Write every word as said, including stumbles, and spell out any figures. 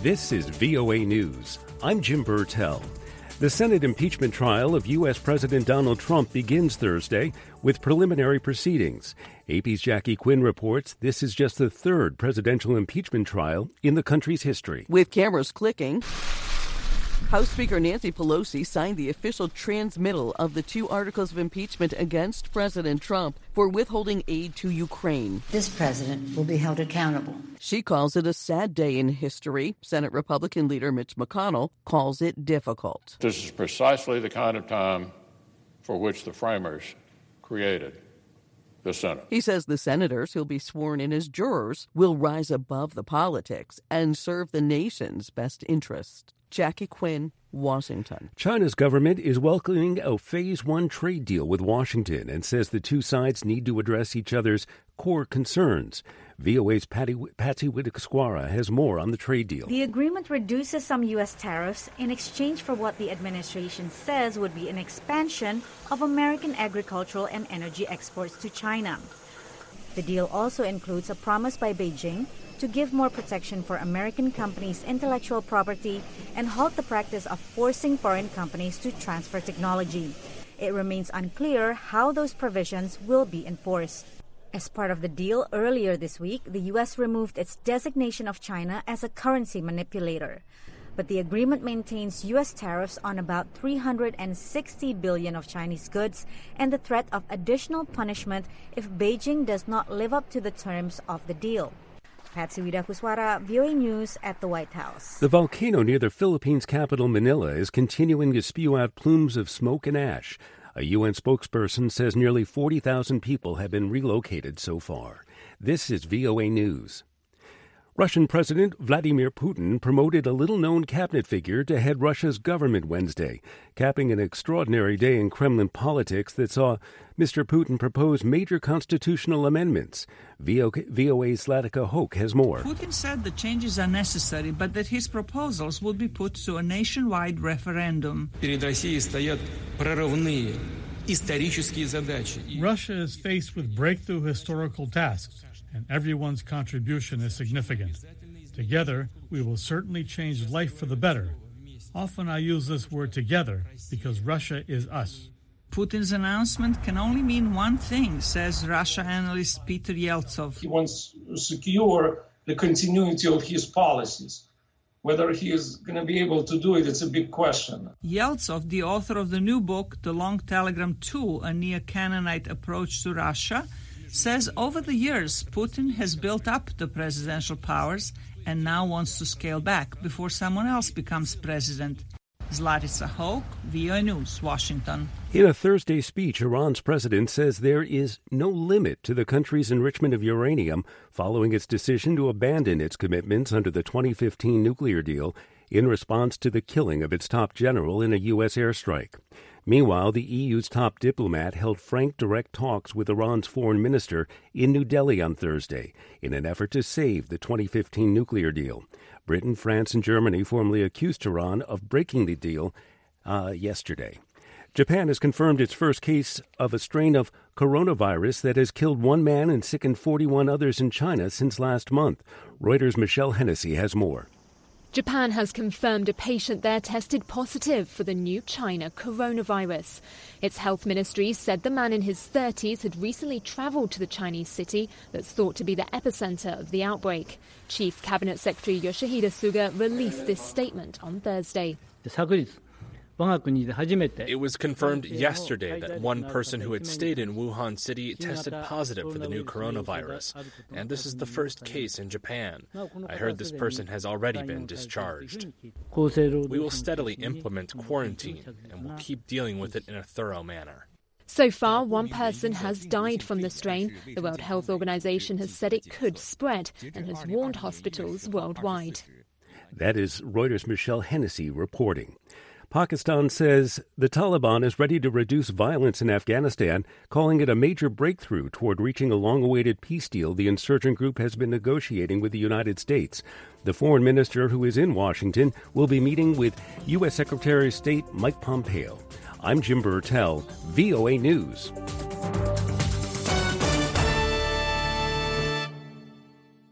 This is V O A News. I'm Jim Burtell. The Senate impeachment trial of U S. President Donald Trump begins Thursday with preliminary proceedings. A P's Jackie Quinn reports this is just the third presidential impeachment trial in the country's history. With cameras clicking, House Speaker Nancy Pelosi signed the official transmittal of the two articles of impeachment against President Trump for withholding aid to Ukraine. This president will be held accountable. She calls it a sad day in history. Senate Republican leader Mitch McConnell calls it difficult. This is precisely the kind of time for which the framers created the Senate. He says the senators who'll be sworn in as jurors will rise above the politics and serve the nation's best interest. Jackie Quinn, Washington. China's government is welcoming a phase one trade deal with Washington and says the two sides need to address each other's core concerns. V O A's Patty, Patsy Widakuswara has more on the trade deal. The agreement reduces some U S tariffs in exchange for what the administration says would be an expansion of American agricultural and energy exports to China. The deal also includes a promise by Beijing to give more protection for American companies' intellectual property and halt the practice of forcing foreign companies to transfer technology. It remains unclear how those provisions will be enforced. As part of the deal earlier this week, the U S removed its designation of China as a currency manipulator. But the agreement maintains U S tariffs on about three hundred sixty billion dollars of Chinese goods and the threat of additional punishment if Beijing does not live up to the terms of the deal. Patsy Widakuswara, V O A News at the White House. The volcano near the Philippines' capital, Manila, is continuing to spew out plumes of smoke and ash. A U N spokesperson says nearly forty thousand people have been relocated so far. This is V O A News. Russian President Vladimir Putin promoted a little-known cabinet figure to head Russia's government Wednesday, capping an extraordinary day in Kremlin politics that saw Mister Putin propose major constitutional amendments. V O A's Zlatica Hoke has more. Putin said the changes are necessary, but that his proposals will be put to a nationwide referendum. Russia is faced with breakthrough historical tasks, and everyone's contribution is significant. Together, we will certainly change life for the better. Often I use this word together because Russia is us. Putin's announcement can only mean one thing, says Russia analyst Peter Yeltsov. He wants to secure the continuity of his policies. Whether he is going to be able to do it, it's a big question. Yeltsov, the author of the new book, The Long Telegram Tool, a Neo-Canaanite Approach to Russia, says over the years, Putin has built up the presidential powers and now wants to scale back before someone else becomes president. Zlatica Hoke, V O A News, Washington. In a Thursday speech, Iran's president says there is no limit to the country's enrichment of uranium following its decision to abandon its commitments under the twenty fifteen nuclear deal in response to the killing of its top general in a U S airstrike. Meanwhile, the E U's top diplomat held frank, direct talks with Iran's foreign minister in New Delhi on Thursday in an effort to save the twenty fifteen nuclear deal. Britain, France, and Germany formally accused Iran of breaking the deal uh, yesterday. Japan has confirmed its first case of a strain of coronavirus that has killed one man and sickened forty-one others in China since last month. Reuters' Michelle Hennessy has more. Japan has confirmed a patient there tested positive for the new China coronavirus. Its health ministry said the man in his thirties had recently travelled to the Chinese city that's thought to be the epicenter of the outbreak. Chief Cabinet Secretary Yoshihide Suga released this statement on Thursday. It was confirmed yesterday that one person who had stayed in Wuhan City tested positive for the new coronavirus, and this is the first case in Japan. I heard this person has already been discharged. We will steadily implement quarantine, and will keep dealing with it in a thorough manner. So far, one person has died from the strain. The World Health Organization has said it could spread and has warned hospitals worldwide. That is Reuters' Michelle Hennessy reporting. Pakistan says the Taliban is ready to reduce violence in Afghanistan, calling it a major breakthrough toward reaching a long-awaited peace deal the insurgent group has been negotiating with the United States. The foreign minister, who is in Washington, will be meeting with U S. Secretary of State Mike Pompeo. I'm Jim Burtell, V O A News.